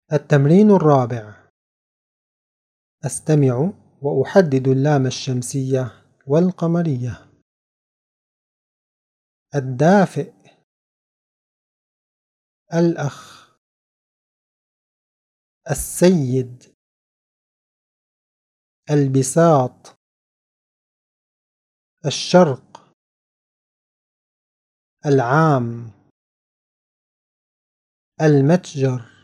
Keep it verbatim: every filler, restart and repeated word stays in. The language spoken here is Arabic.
التمرين الرابع: أستمع وأحدد اللام الشمسية والقمرية. الدافئ، الأخ، السيد، البساط، الشرق، العام، المتجر.